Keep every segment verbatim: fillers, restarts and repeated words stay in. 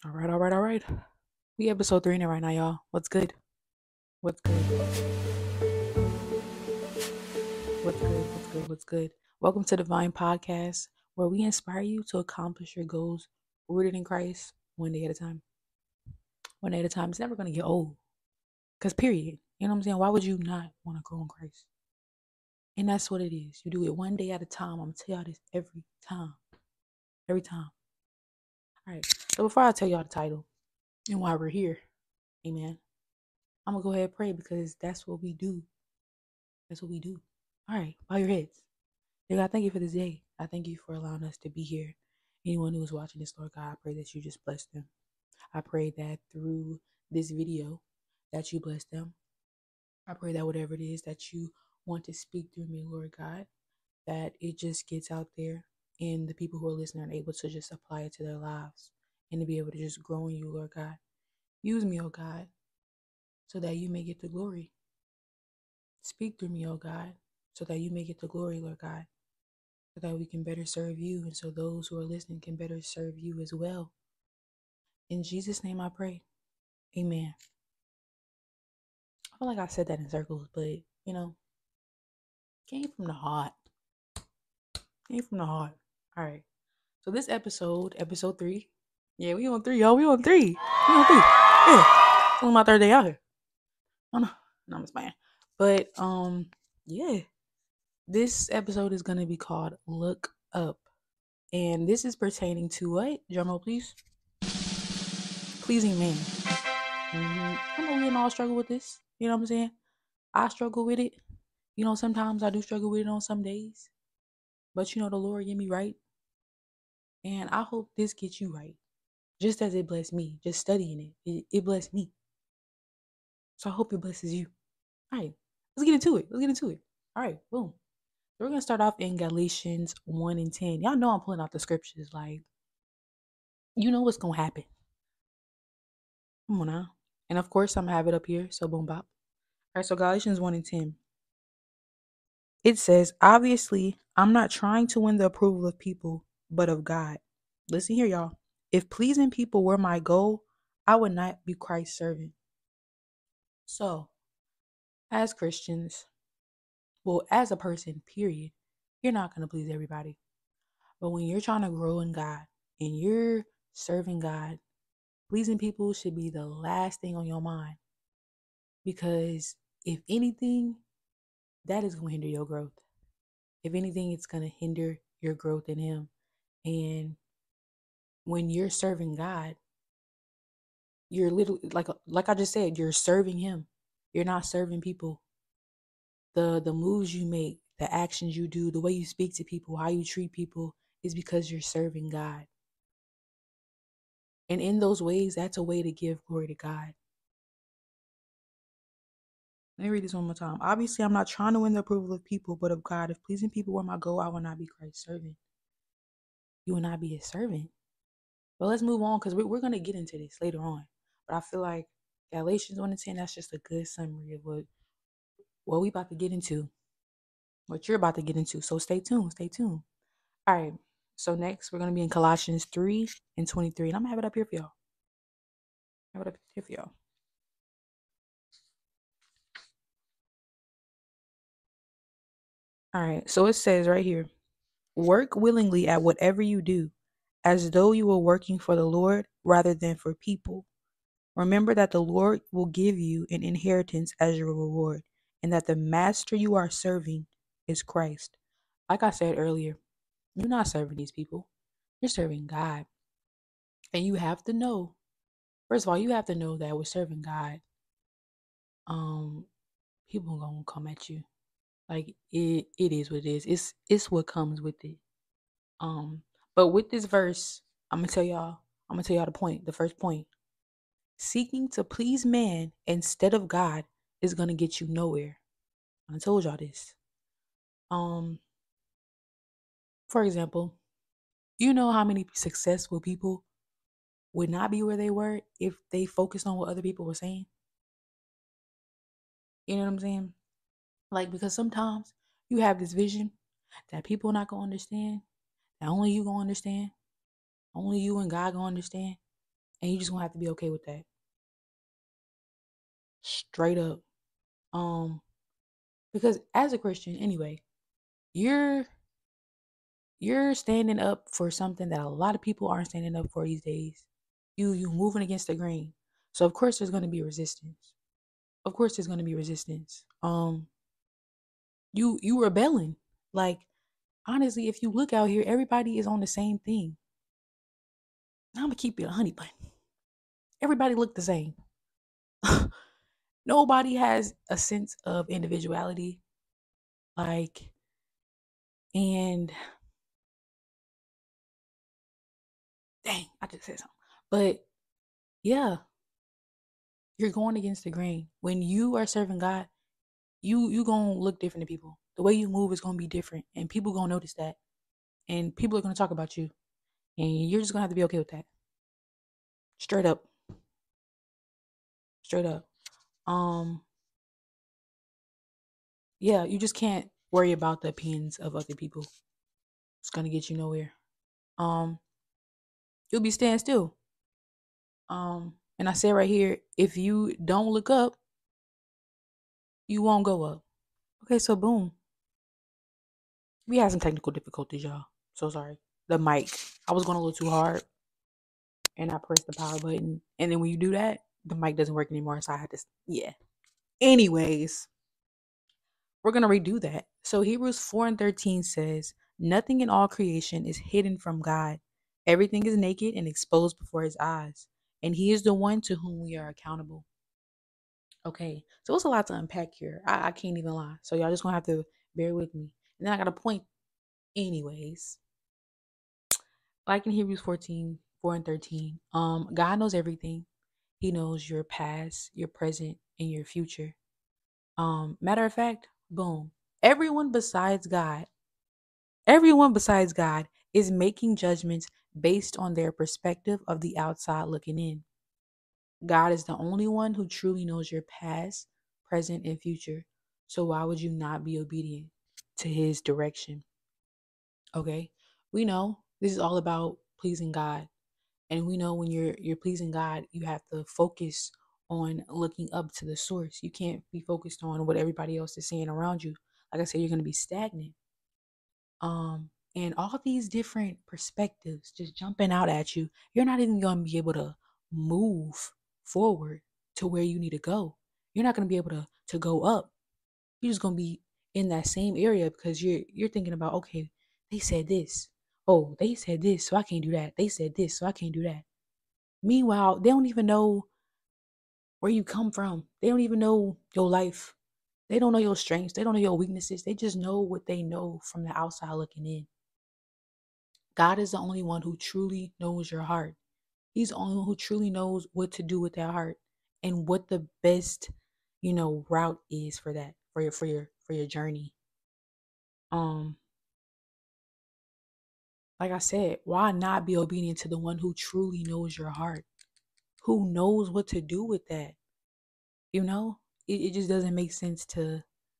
All right, all right, all right. We episode three in it right now, y'all. What's good? What's good? What's good? What's good? What's good? Welcome to Divine Podcast, where we inspire you to accomplish your goals rooted in Christ one day at a time. One day at a time. It's never going to get old. Because, period. You know what I'm saying? Why would you not want to grow in Christ? And that's what it is. You do it one day at a time. I'm going to tell y'all this every time. Every time. All right. So, before I tell y'all the title and why we're here, amen, I'm going to go ahead and pray because that's what we do. That's what we do. All right, bow your heads. Dear God, thank you for this day. I thank you for allowing us to be here. Anyone who is watching this, Lord God, I pray that you just bless them. I pray that through this video that you bless them. I pray that whatever it is that you want to speak through me, Lord God, that it just gets out there and the people who are listening are able to just apply it to their lives and to be able to just grow in you, Lord God. Use me, oh God, so that you may get the glory. Speak through me, oh God, so that you may get the glory, Lord God, so that we can better serve you and so those who are listening can better serve you as well. In Jesus' name I pray. Amen. I feel like I said that in circles, but, you know, came from the heart. Came from the heart. All right. So this episode, episode three. Yeah, we on three, y'all. We on three. We on three. Yeah. It's only my third day out here. Oh, no. No, I'm just playing. But, um, yeah. This episode is going to be called Look Up. And this is pertaining to what? Drumroll, please. Pleasing man. Mm-hmm. I know we all struggle with this. You know what I'm saying? I struggle with it. You know, sometimes I do struggle with it on some days. But you know, the Lord get me right. And I hope this gets you right. Just as it blessed me. Just studying it. It, it blessed me. So I hope it blesses you. All right. Let's get into it. Let's get into it. All right. Boom. So we're going to start off in Galatians one and ten. Y'all know I'm pulling out the scriptures. Like, you know what's going to happen. Come on now. And of course, I'm going to have it up here. So boom, bop. All right. So Galatians one and ten. It says, obviously, I'm not trying to win the approval of people, but of God. Listen here, y'all. If pleasing people were my goal, I would not be Christ's servant. So, as Christians, well, as a person, period, you're not going to please everybody. But when you're trying to grow in God and you're serving God, pleasing people should be the last thing on your mind. Because if anything, that is going to hinder your growth. If anything, it's going to hinder your growth in Him. And when you're serving God, you're literally, like like I just said, you're serving Him. You're not serving people. The the moves you make, the actions you do, the way you speak to people, how you treat people is because you're serving God. And in those ways, that's a way to give glory to God. Let me read this one more time. Obviously, I'm not trying to win the approval of people, but of God. If pleasing people were my goal, I will not be Christ's servant. You will not be His servant. But let's move on because we're, we're going to get into this later on. But I feel like Galatians one and ten, that's just a good summary of what, what we about to get into. What you're about to get into. So stay tuned. Stay tuned. All right. So next, we're going to be in Colossians three and twenty-three. And I'm going to have it up here for y'all. Have it up here for y'all. All right. So it says right here, work willingly at whatever you do, as though you were working for the Lord rather than for people. Remember that the Lord will give you an inheritance as your reward, and that the master you are serving is Christ. Like I said earlier, you're not serving these people. You're serving God. And you have to know, first of all, you have to know that with serving God, um, people gonna come at you. Like it it is what it is. It's it's what comes with it. Um, but with this verse, I'm gonna tell y'all, I'm gonna tell y'all the point, the first point. Seeking to please man instead of God is gonna get you nowhere. I told y'all this. Um, for example, you know how many successful people would not be where they were if they focused on what other people were saying? You know what I'm saying? Like, because sometimes you have this vision that people not gonna understand, that only you gonna understand, only you and God gonna understand. And you just gonna have to be okay with that. Straight up. Um, because as a Christian, anyway, you're you're standing up for something that a lot of people aren't standing up for these days. You you moving against the grain. So of course there's gonna be resistance. Of course there's gonna be resistance. Um, you you rebelling. Like, honestly, if you look out here, everybody is on the same thing. I'm gonna keep it a honey bun. Everybody look the same. Nobody has a sense of individuality. Like, and dang, I just said something. But yeah, you're going against the grain. When you are serving God, you you gonna look different to people. The way you move is gonna be different, and people gonna notice that, and people are gonna talk about you, and you're just gonna have to be okay with that. Straight up, straight up. Um, yeah, you just can't worry about the opinions of other people. It's gonna get you nowhere. Um, you'll be staying still. Um, and I say right here, if you don't look up, you won't go up. Okay, so boom. We had some technical difficulties, y'all. So sorry. The mic. I was going a little too hard and I pressed the power button. And then when you do that, the mic doesn't work anymore. So I had to, yeah. Anyways, we're going to redo that. So Hebrews four and thirteen says, nothing in all creation is hidden from God. Everything is naked and exposed before his eyes. And he is the one to whom we are accountable. Okay, so it's a lot to unpack here. I, I can't even lie. So y'all just gonna have to bear with me. And then I got a point anyways. Like in Hebrews fourteen, four and thirteen, um, God knows everything. He knows your past, your present, and your future. Um, matter of fact, boom. Everyone besides God, everyone besides God is making judgments based on their perspective of the outside looking in. God is the only one who truly knows your past, present, and future. So why would you not be obedient to his direction? Okay? We know this is all about pleasing God. And we know when you're you're pleasing God, you have to focus on looking up to the source. You can't be focused on what everybody else is saying around you. Like I said, you're going to be stagnant. Um and all these different perspectives just jumping out at you, you're not even going to be able to move forward to where you need to go. You're not going to be able to to go up. You're just going to be in that same area because you're you're thinking about, okay, they said this. Oh, they said this, so I can't do that. They said this, so I can't do that. Meanwhile, they don't even know where you come from. They don't even know your life. They don't know your strengths. They don't know your weaknesses. They just know what they know from the outside looking in. God is the only one who truly knows your heart. He's the only one who truly knows what to do with that heart and what the best, you know, route is for that, for your for your for your journey. Um, like I said, why not be obedient to the one who truly knows your heart, who knows what to do with that? You know, it, it just doesn't make sense to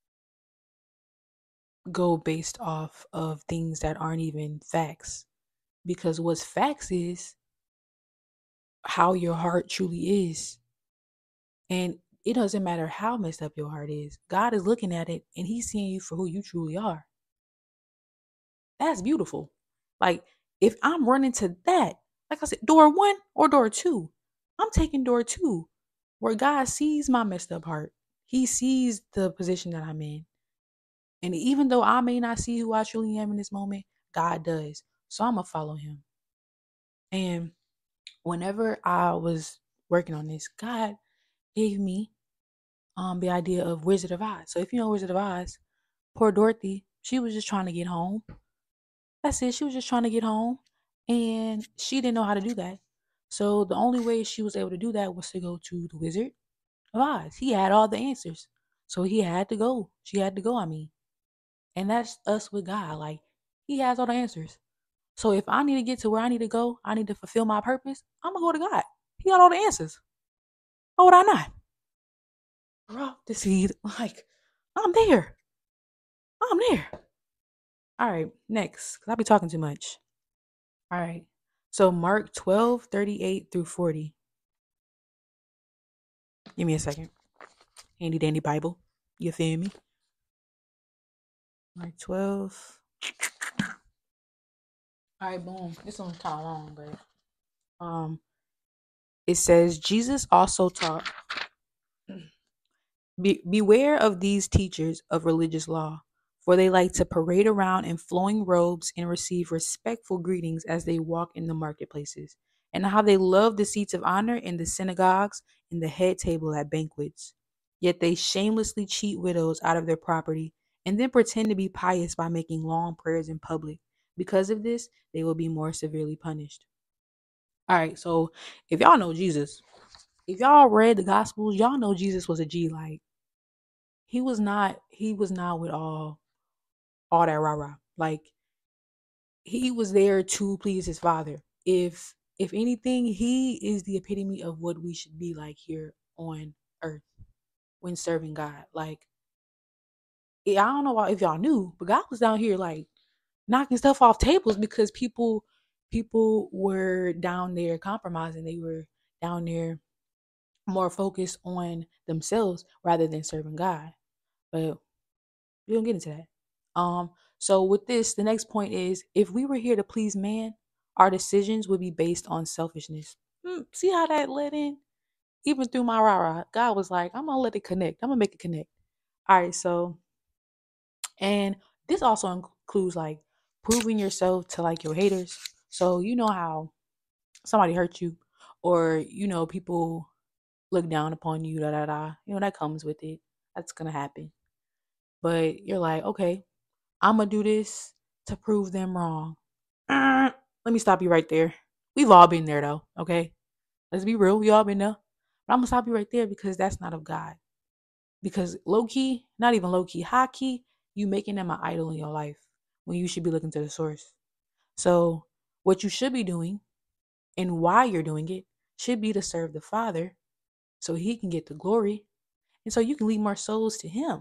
go based off of things that aren't even facts. Because what's facts is how your heart truly is. And it doesn't matter how messed up your heart is. God is looking at it and he's seeing you for who you truly are. That's beautiful. Like, if I'm running to that, like I said, door one or door two, I'm taking door two, where God sees my messed up heart. He sees the position that I'm in. And even though I may not see who I truly am in this moment, God does. So I'm going to follow him. And whenever I was working on this, God gave me um the idea of Wizard of Oz. So if you know Wizard of Oz, poor Dorothy, she was just trying to get home. That's it. She was just trying to get home. And she didn't know how to do that. So the only way she was able to do that was to go to the Wizard of Oz. He had all the answers. So he had to go. She had to go, I mean. And that's us with God. Like, he has all the answers. So if I need to get to where I need to go, I need to fulfill my purpose, I'm going to go to God. He got all the answers. Why would I not? Drop the seed. Like, I'm there. I'm there. All right, next. Because I be talking too much. All right. So Mark twelve, thirty-eight through forty. Give me a second. Handy dandy Bible. You feel me? Mark twelve. All right, boom. This one's kind of long, but um, it says Jesus also taught. Be- beware of these teachers of religious law, for they like to parade around in flowing robes and receive respectful greetings as they walk in the marketplaces, and how they love the seats of honor in the synagogues and the head table at banquets. Yet they shamelessly cheat widows out of their property and then pretend to be pious by making long prayers in public. Because of this, they will be more severely punished. All right, so if y'all know Jesus, if y'all read the Gospels, y'all know Jesus was a G. Like, he was not he was not with all all that rah rah. Like, he was there to please his father. If if anything, he is the epitome of what we should be like here on earth when serving God. Like, yeah, I don't know if y'all knew, but God was down here like knocking stuff off tables because people people were down there compromising. They were down there more focused on themselves rather than serving God. But we don't get into that. Um, so with this, the next point is if we were here to please man, our decisions would be based on selfishness. Hmm, see how that led in? Even through my rah rah, God was like, I'm gonna let it connect. I'm gonna make it connect. All right, so and this also includes like proving yourself to like your haters. So you know how somebody hurt you, or you know, people look down upon you, da da da. You know, that comes with it. That's gonna happen. But you're like, okay, I'm gonna do this to prove them wrong. Uh, let me stop you right there. We've all been there though, okay? Let's be real. We all been there. But I'm gonna stop you right there because that's not of God. Because low key, not even low key, high key, you making them an idol in your life when you should be looking to the source. So what you should be doing and why you're doing it should be to serve the Father so he can get the glory and so you can lead more souls to him.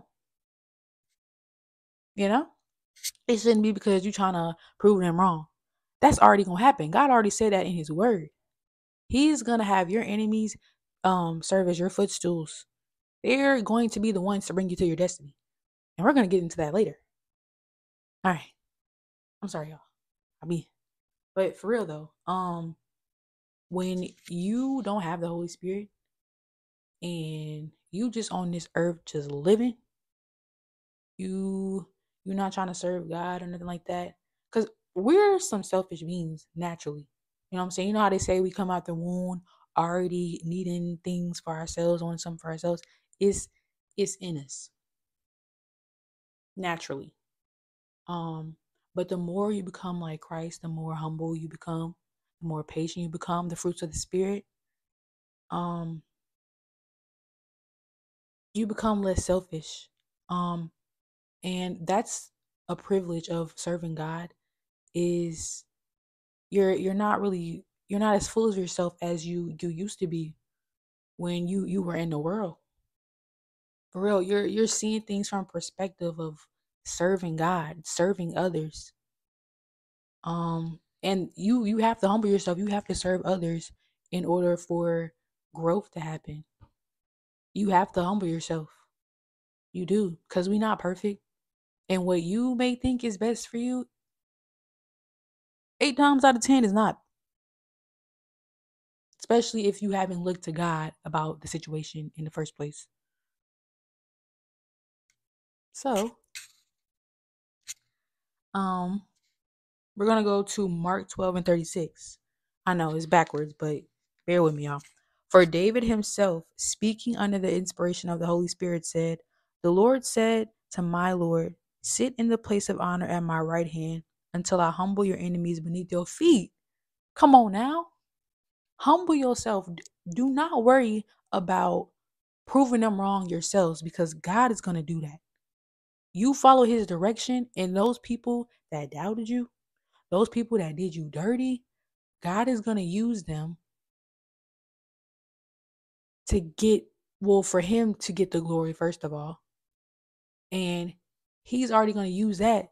You know? It shouldn't be because you're trying to prove them wrong. That's already gonna happen. God already said that in his word. He's gonna have your enemies um serve as your footstools. They're going to be the ones to bring you to your destiny. And we're gonna get into that later. All right. I'm sorry, y'all. I mean, but for real though, um, when you don't have the Holy Spirit and you just on this earth just living, you you're not trying to serve God or nothing like that. Cause we're some selfish beings naturally. You know what I'm saying? You know how they say we come out the womb already needing things for ourselves, wanting something for ourselves. It's it's in us naturally. Um, but the more you become like Christ, the more humble you become, the more patient you become, the fruits of the spirit, um, you become less selfish. Um, and that's a privilege of serving God is you're you're not really you're not as full of yourself as you you used to be when you you were in the world. For real, you're you're seeing things from perspective of serving God, serving others. Um and you you have to humble yourself. You have to serve others in order for growth to happen. You have to humble yourself. You do, cuz we're not perfect. And what you may think is best for you, eight times out of ten is not. Especially if you haven't looked to God about the situation in the first place. So, um, we're gonna go to Mark twelve and thirty-six. I know it's backwards, but bear with me, y'all. For David himself, speaking under the inspiration of the Holy Spirit, said, the Lord said to my Lord, sit in the place of honor at my right hand until I humble your enemies beneath your feet. Come on now. Humble yourself. Do not worry about proving them wrong yourselves because God is going to do that. You follow his direction, and those people that doubted you, those people that did you dirty, God is going to use them to get, well, for him to get the glory, first of all. And he's already going to use that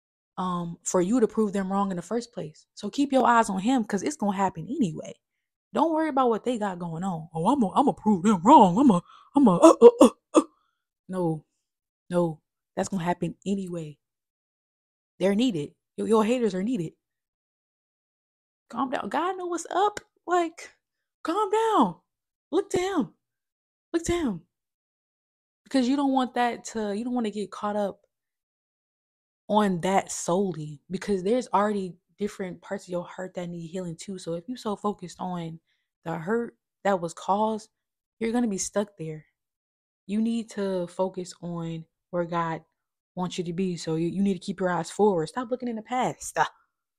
um, for you to prove them wrong in the first place. So keep your eyes on him because it's going to happen anyway. Don't worry about what they got going on. Oh, I'm gonna I'm prove them wrong. I'm a I'm a uh, uh, uh, uh. No, no, that's gonna happen anyway. They're needed. Your, your haters are needed. Calm down. God know what's up. Like, calm down. Look to him. Look to him. Because you don't want that to, you don't want to get caught up on that solely. Because there's already different parts of your heart that need healing too. So if you're so focused on the hurt that was caused, you're going to be stuck there. You need to focus on where God wants you to be. So you, you need to keep your eyes forward. Stop looking in the past. Stop.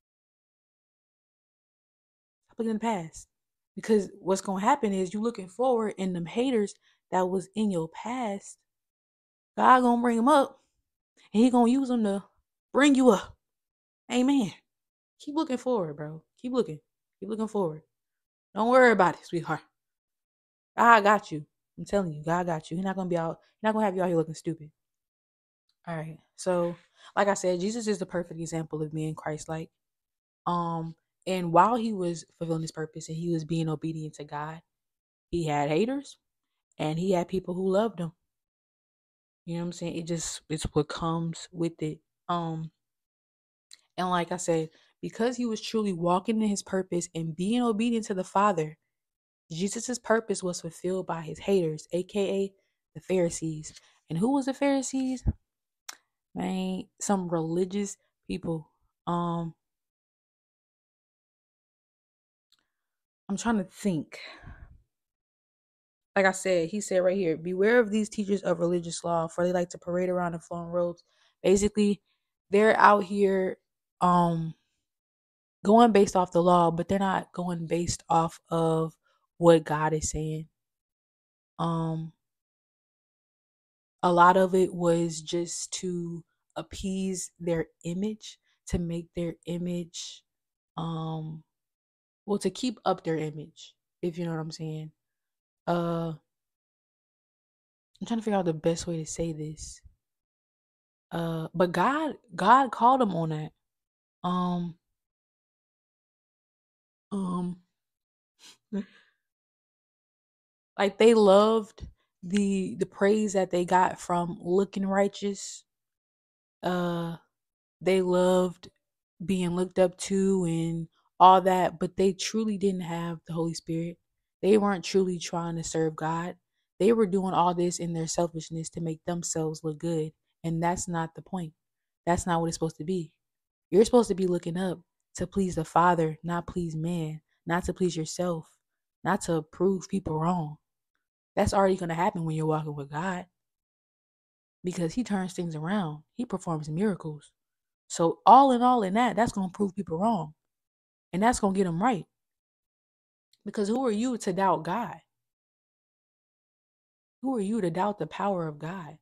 Stop looking in the past. Because what's going to happen is you looking forward and them haters that was in your past, God going to bring them up and he going to use them to bring you up. Amen. Keep looking forward, bro. Keep looking. Keep looking forward. Don't worry about it, sweetheart. God got you. I'm telling you, God got you. He's not going to be out. He's not going to have you out here looking stupid. All right. So, like I said, Jesus is the perfect example of being Christ-like. Um, and while he was fulfilling his purpose and he was being obedient to God, he had haters and he had people who loved him. You know what I'm saying? It just, it's what comes with it. Um, and like I said, because he was truly walking in his purpose and being obedient to the Father, Jesus's purpose was fulfilled by his haters, aka the Pharisees. And who was the Pharisees? Man, some religious people. Um, I'm trying to think. Like I said, he said right here, beware of these teachers of religious law, for they like to parade around in flowing robes. Basically, they're out here um going based off the law, but they're not going based off of what God is saying. Um, a lot of it was just to appease their image, to make their image, um, well, to keep up their image, if you know what I'm saying. Uh, I'm trying to figure out the best way to say this. Uh, but God, God called them on that. Um, um, like they loved the the praise that they got from looking righteous. Uh, they loved being looked up to and all that, but they truly didn't have the Holy Spirit. They weren't truly trying to serve God. They were doing all this in their selfishness to make themselves look good, and that's not the point. That's not what it's supposed to be. You're supposed to be looking up to please the Father, not please man, not to please yourself, not to prove people wrong. That's already going to happen when you're walking with God because he turns things around. He performs miracles. So all in all in that, that's going to prove people wrong. And that's going to get them right. Because who are you to doubt God? Who are you to doubt the power of God?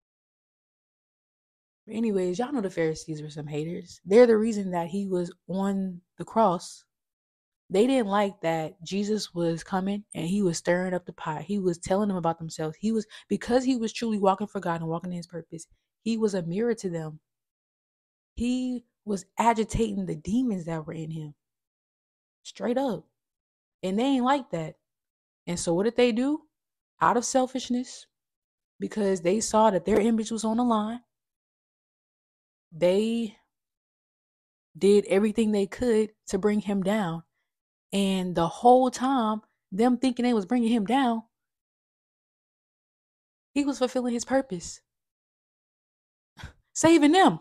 But anyways, y'all know the Pharisees were some haters. They're the reason that he was on the cross. They didn't like that Jesus was coming and he was stirring up the pot. He was telling them about themselves. He was, because he was truly walking for God and walking in his purpose, he was a mirror to them. He was agitating the demons that were in him. Straight up. And they ain't like that. And so what did they do? Out of selfishness, because they saw that their image was on the line, they did everything they could to bring him down. And the whole time, them thinking they was bringing him down, he was fulfilling his purpose. Saving them.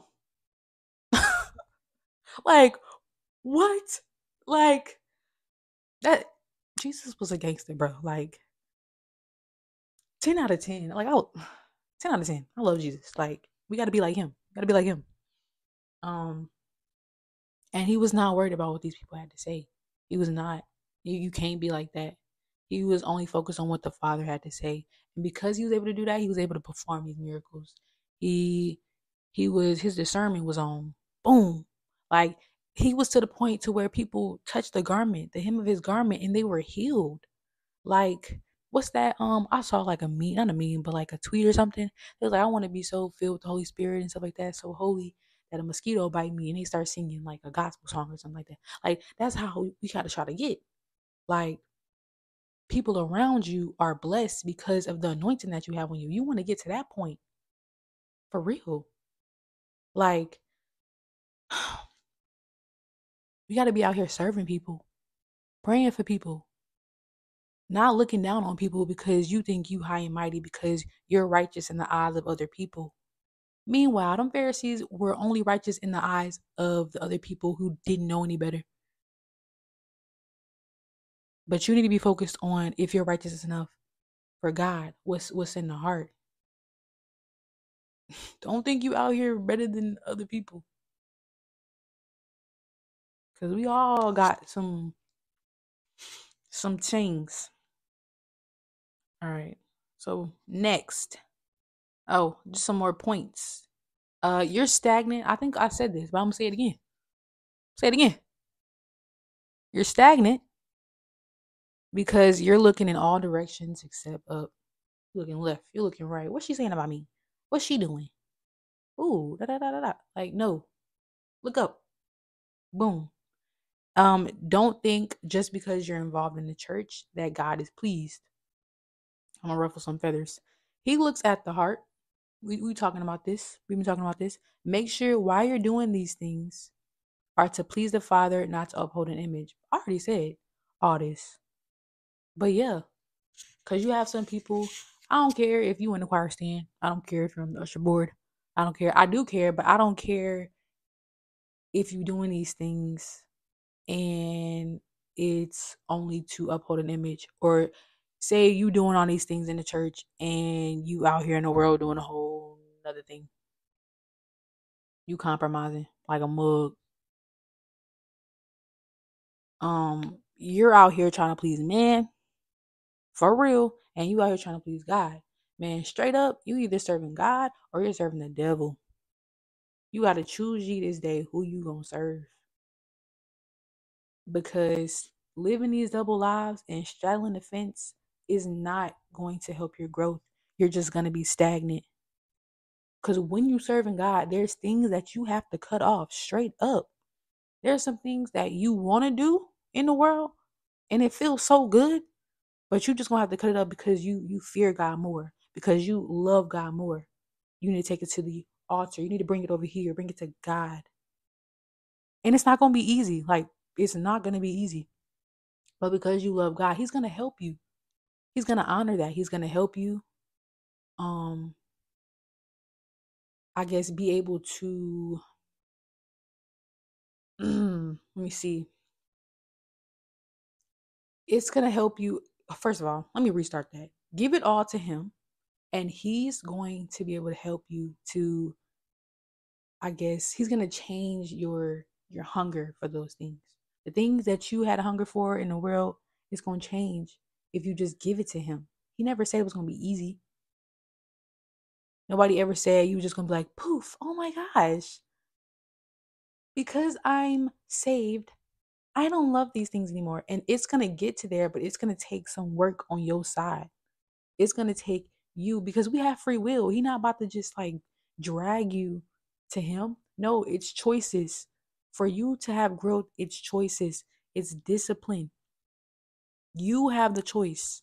Like, what? Like, that, Jesus was a gangster, bro. Like, ten out of ten. Like, oh, ten out of ten. I love Jesus. Like, we got to be like him. Got to be like him. Um, and he was not worried about what these people had to say. He was not. You, you can't be like that. He was only focused on what the Father had to say. And because he was able to do that, he was able to perform these miracles. He he was his discernment was on boom. Like he was to the point to where people touched the garment, the hem of his garment, and they were healed. Like, what's that? Um, I saw like a meme, not a meme, but like a tweet or something. It was like, I want to be so filled with the Holy Spirit and stuff like that, so holy that a mosquito bite me, and they start singing like a gospel song or something like that. Like that's how we gotta try to get. Like people around you are blessed because of the anointing that you have on you. You want to get to that point for real. Like, you got to be out here serving people, praying for people, not looking down on people because you think you high and mighty because you're righteous in the eyes of other people. Meanwhile, them Pharisees were only righteous in the eyes of the other people who didn't know any better. But you need to be focused on if you're righteous enough for God, what's what's in the heart. Don't think you out here better than other people. Cause we all got some some things. All right. So next. Oh, just some more points. Uh you're stagnant. I think I said this, but I'm gonna say it again. Say it again. You're stagnant because you're looking in all directions except up. You're looking left. You're looking right. What's she saying about me? What's she doing? Ooh, da da da da da. Like, no. Look up. Boom. Um, don't think just because you're involved in the church that God is pleased. I'm gonna ruffle some feathers. He looks at the heart. We we talking about this. We've been talking about this. Make sure while you're doing these things are to please the Father, not to uphold an image. I already said all this. But yeah, because you have some people, I don't care if you in the choir stand. I don't care if you're on the usher board. I don't care. I do care, but I don't care if you're doing these things and it's only to uphold an image. Or say you doing all these things in the church and you out here in the world doing a whole other thing. You compromising like a mug. Um, you're out here trying to please man for real, and you out here trying to please God. Man, straight up, you either serving God or you're serving the devil. You got to choose ye this day who you gonna serve. Because living these double lives and straddling the fence is not going to help your growth. You're just going to be stagnant. Because when you serving God, there's things that you have to cut off straight up. There's some things that you want to do in the world and it feels so good, but you just gonna have to cut it up because you you fear God more, because you love God more. You need to take it to the altar. You need to bring it over here, bring it to God. And it's not gonna be easy. Like, it's not gonna be easy. But because you love God, He's gonna help you. He's gonna honor that. He's gonna help you. Um, I guess be able to let me see. It's gonna help you. First of all, let me restart that. Give it all to Him, and He's going to be able to help you to, I guess, He's gonna change your your hunger for those things. The things that you had a hunger for in the world is gonna change if you just give it to Him. He never said it was gonna be easy. Nobody ever said you were just gonna be like, poof, oh my gosh. Because I'm saved, I don't love these things anymore. And it's gonna get to there, but it's gonna take some work on your side. It's gonna take you, because we have free will. He's not about to just like drag you to Him. No, it's choices. For you to have growth, it's choices. It's discipline. You have the choice.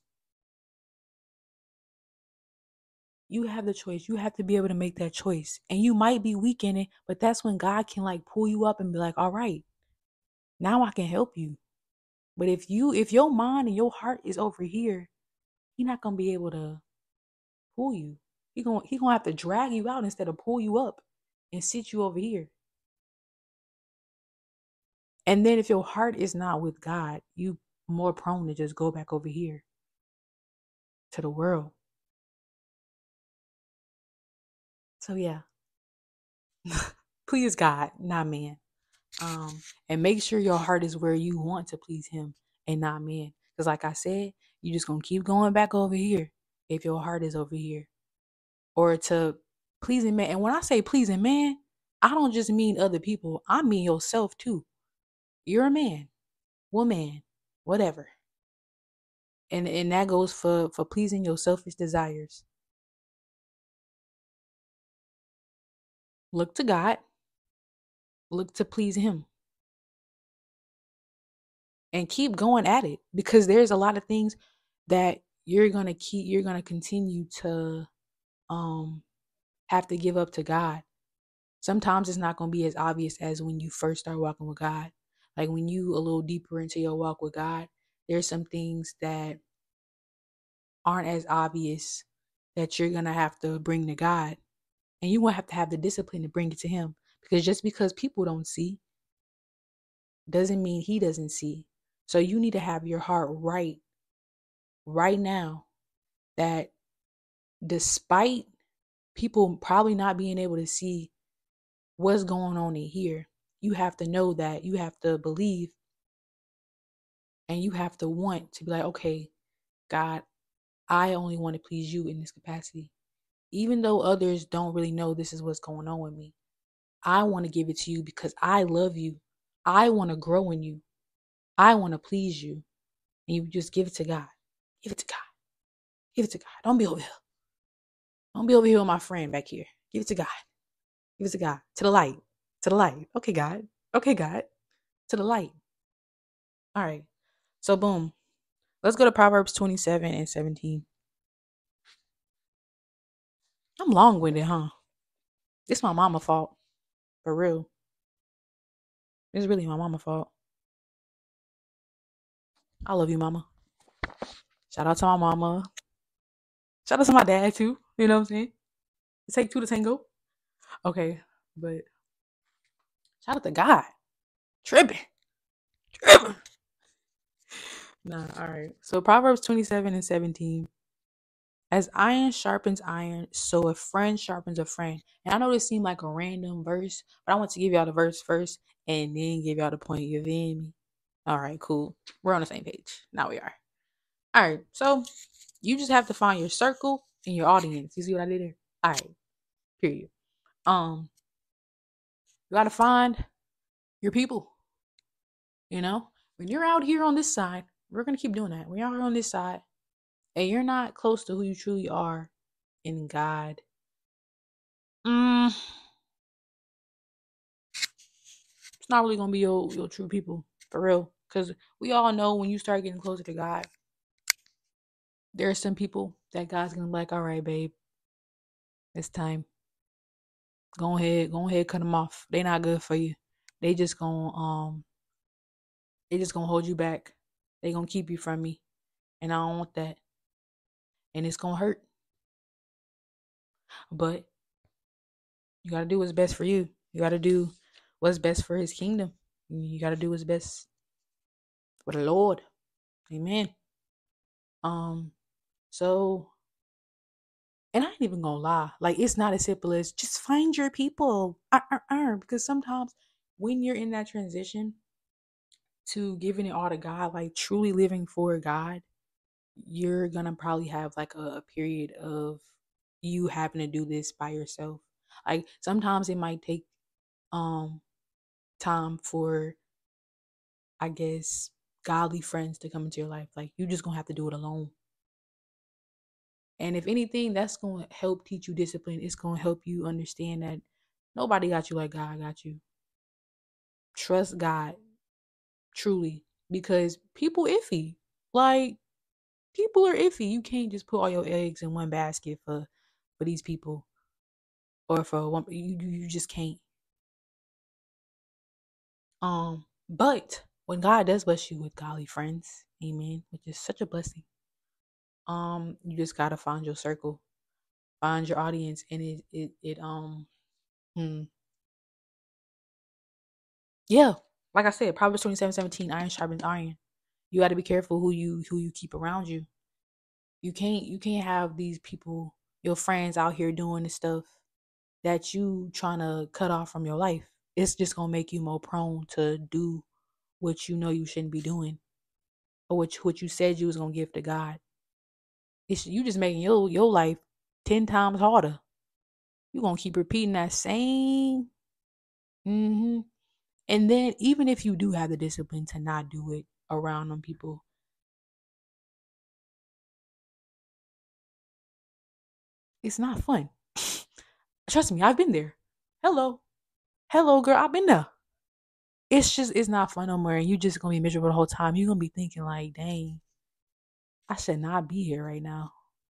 You have the choice. You have to be able to make that choice. And you might be weak in it, but that's when God can like pull you up and be like, all right, now I can help you. But if you, if your mind and your heart is over here, He's not gonna be able to pull you. He gonna he gonna have to drag you out instead of pull you up and sit you over here. And then if your heart is not with God, you more prone to just go back over here to the world. So yeah. Please God, not man. Um, and make sure your heart is where you want to please Him and not man. Because like I said, you just gonna keep going back over here if your heart is over here. Or to pleasing man. And when I say pleasing man, I don't just mean other people. I mean yourself too. You're a man, woman, whatever. And and that goes for for pleasing your selfish desires. Look to God. Look to please Him. And keep going at it, because there's a lot of things. that you're gonna keep you're gonna continue to um have to give up to God. Sometimes it's not gonna be as obvious as when you first start walking with God. Like when you a little deeper into your walk with God, there's some things that aren't as obvious that you're gonna have to bring to God. And you won't have to have the discipline to bring it to him. Because just because people don't see doesn't mean he doesn't see. So you need to have your heart right right now that despite people probably not being able to see what's going on in here, you have to know that you have to believe and you have to want to be like, okay, God, I only want to please you in this capacity. Even though others don't really know this is what's going on with me, I want to give it to you because I love you. I want to grow in you. I want to please you. And you just give it to God. Give it to God. Give it to God. Don't be over here. Don't be over here with my friend back here. Give it to God. Give it to God. To the light. To the light. Okay, God. Okay, God. To the light. All right. So, boom. Let's go to Proverbs twenty-seven and seventeen. I'm long-winded, huh? It's my mama fault. For real. It's really my mama fault. I love you, mama. Shout out to my mama. Shout out to my dad, too. You know what I'm saying? It take two to tango. Okay. But shout out to God. Tripping. Tripping. Nah, all right. So Proverbs twenty-seven and seventeen. As iron sharpens iron, so a friend sharpens a friend. And I know this seemed like a random verse, but I want to give y'all the verse first and then give y'all the point. You feel me? All right, cool. We're on the same page. Now we are. All right. So you just have to find your circle and your audience. You see what I did there? All right. Period. Um, you gotta find your people. You know, when you're out here on this side, we're gonna keep doing that. When you're out here on this side, and you're not close to who you truly are in God, mm, it's not really gonna be your, your true people for real. Because we all know when you start getting closer to God, there are some people that God's gonna be like, all right, babe, it's time. Go ahead, go ahead, cut them off. They not good for you. They just gonna um, they just gonna hold you back. They gonna keep you from me, and I don't want that. And it's gonna hurt, but you gotta do what's best for you. You gotta do what's best for His kingdom. You gotta do what's best for the Lord. Amen. Um, so, and I ain't even gonna lie. Like, it's not as simple as just find your people. Uh, uh, uh, because sometimes when you're in that transition to giving it all to God, like truly living for God, you're gonna probably have like a, a period of you having to do this by yourself. Like sometimes it might take um time for, I guess, godly friends to come into your life. Like you just gonna have to do it alone. And if anything, that's gonna help teach you discipline. It's gonna help you understand that nobody got you like God got you. Trust God truly, because people iffy. Like people are iffy. You can't just put all your eggs in one basket for for these people, or for one. You you just can't. Um, but when God does bless you with godly friends, Amen, which is such a blessing. Um, you just gotta find your circle, find your audience, and it it it um, hmm, yeah. Like I said, Proverbs twenty seven seventeen, iron sharpens iron. You got to be careful who you who you keep around you. You can't you can't have these people, your friends out here doing the stuff that you trying to cut off from your life. It's just gonna make you more prone to do what you know you shouldn't be doing, or what you, what you said you was gonna give to God. It's you just making your your life ten times harder. You gonna keep repeating that same. Mm-hmm. And then even if you do have the discipline to not do it around them people, it's not fun. Trust me, I've been there. Hello. Hello, girl, I've been there. It's just it's not fun no more. And you just gonna be miserable the whole time. You're gonna be thinking like, dang, I should not be here right now.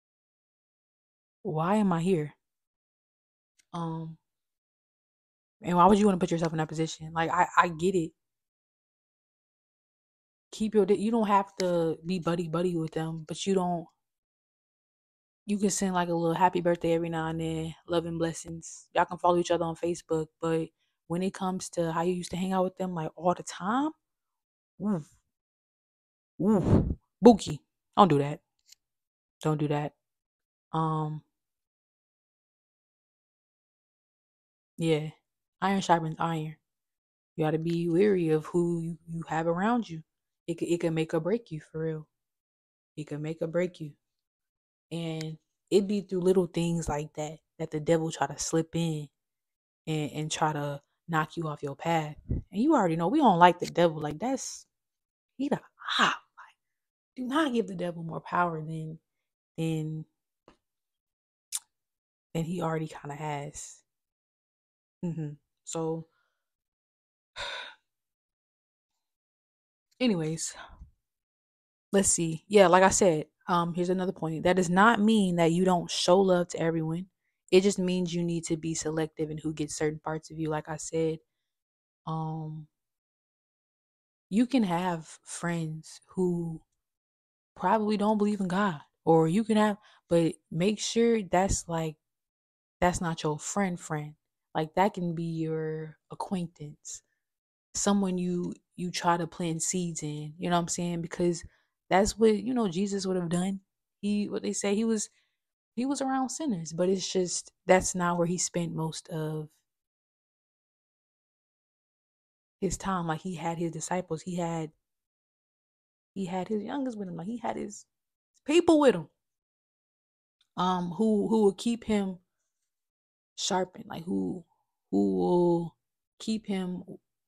Why am I here? Um, and why would you want to put yourself in that position? Like, I, I get it. Keep your, you don't have to be buddy buddy with them, but you don't, you can send like a little happy birthday every now and then, love and blessings. Y'all can follow each other on Facebook, but when it comes to how you used to hang out with them like all the time, ooh, ooh, Bookie, don't do that. Don't do that. Um, yeah, iron sharpens iron. You got to be wary of who you, you have around you. It could, it can make or break you for real. It can make or break you. And it be through little things like that that the devil try to slip in and, and try to knock you off your path. And you already know we don't like the devil. Like that's he the ah. Like, do not give the devil more power than than than he already kind of has. Mm-hmm. So, anyways, let's see. Yeah, like I said, um, here's another point. That does not mean that you don't show love to everyone. It just means you need to be selective in who gets certain parts of you. Like I said, um, you can have friends who probably don't believe in God, or you can have, but make sure that's like that's not your friend friend. Like that can be your acquaintance, someone you you try to plant seeds in. You know what I'm saying? Because that's what you know Jesus would have done. He what they say he was he was around sinners, but it's just that's not where he spent most of his time. Like he had his disciples, he had he had his youngest with him, like he had his people with him, um, who who will keep him sharpened, like who who will keep him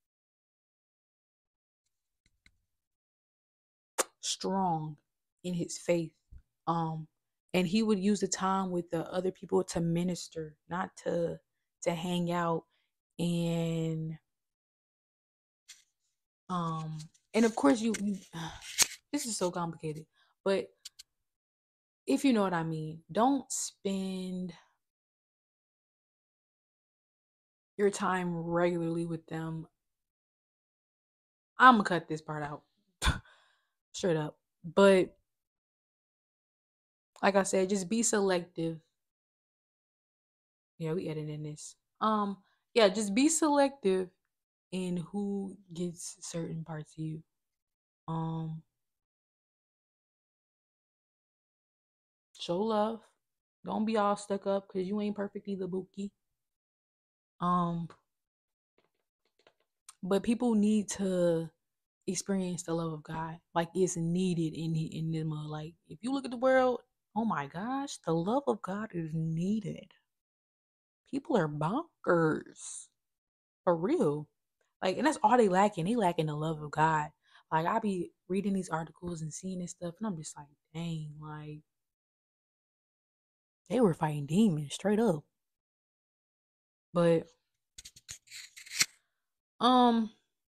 strong in his faith. Um, and he would use the time with the other people to minister, not to to hang out and um and of course you, you this is so complicated, but if you know what I mean, don't spend your time regularly with them. I'm gonna cut this part out straight up. But like I said, just be selective. Yeah, we editing this. Um, yeah, just be selective in who gets certain parts of you. Um, show love. Don't be all stuck up because you ain't perfect either, Bookie. Um, but people need to experience the love of God. Like it's needed in in them. Like if you look at the world, oh my gosh, the love of God is needed. People are bonkers for real. Like, and that's all they lacking. They lacking the love of God. Like I be reading these articles and seeing this stuff, and I'm just like, dang, like they were fighting demons straight up. But um,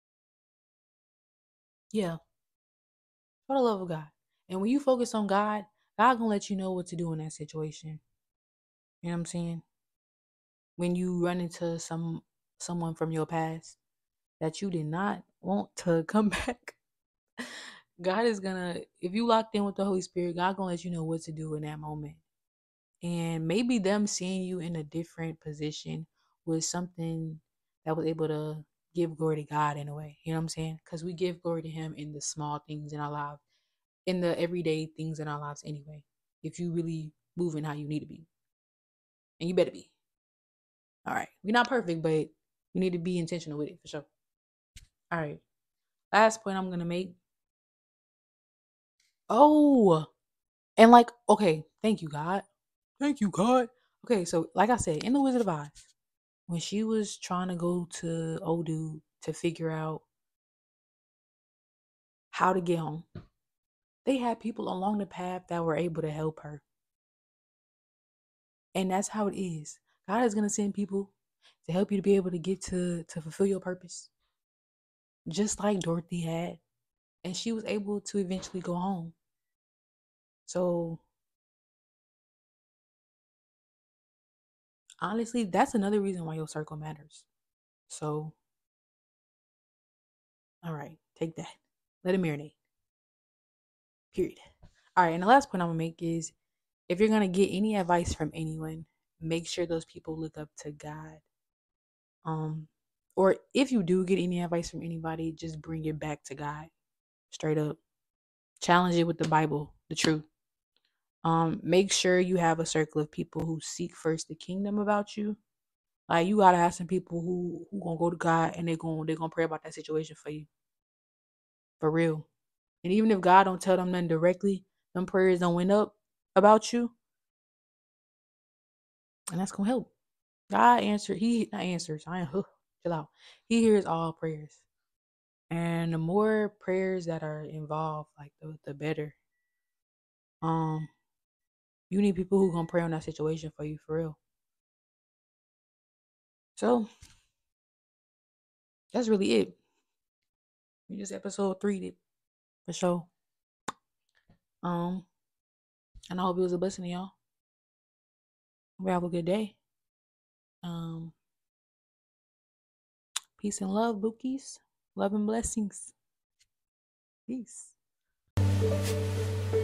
yeah, for the love of God. And when you focus on God, God gonna let you know what to do in that situation. You know what I'm saying? When you run into some someone from your past that you did not want to come back, God is gonna, if you locked in with the Holy Spirit, God gonna let you know what to do in that moment. And maybe them seeing you in a different position was something that was able to give glory to God in a way. You know what I'm saying? Because we give glory to Him in the small things in our lives, in the everyday things in our lives anyway. If you really moving how you need to be. And you better be. All right. We're not perfect, but we need to be intentional with it for sure. All right. Last point I'm gonna make. Oh, and like, okay, thank you, God. Thank you, God. Okay, so like I said, in the Wizard of Oz, when she was trying to go to old dude to figure out how to get home, they had people along the path that were able to help her. And that's how it is. God is gonna send people to help you to be able to get to to fulfill your purpose. Just like Dorothy had. And she was able to eventually go home. So honestly, that's another reason why your circle matters. So, all right, take that. Let it marinate. Period. All right, and the last point I'm gonna make is if you're gonna get any advice from anyone, make sure those people look up to God. Um, or if you do get any advice from anybody, just bring it back to God. Straight up. Challenge it with the Bible, the truth. Um, make sure you have a circle of people who seek first the kingdom about you. Like you gotta have some people who who gonna go to God and they're gonna they're gonna pray about that situation for you. For real. And even if God don't tell them nothing directly, them prayers don't went up about you, and that's gonna help. God answer, he not answers. I am huh, chill out. He hears all prayers. And the more prayers that are involved, like the, the better. Um, you need people who gonna pray on that situation for you for real. So that's really it. We just episode three for sure. Um, and I hope it was a blessing to y'all. Hope you have a good day. Um, peace and love, bookies. Love and blessings. Peace.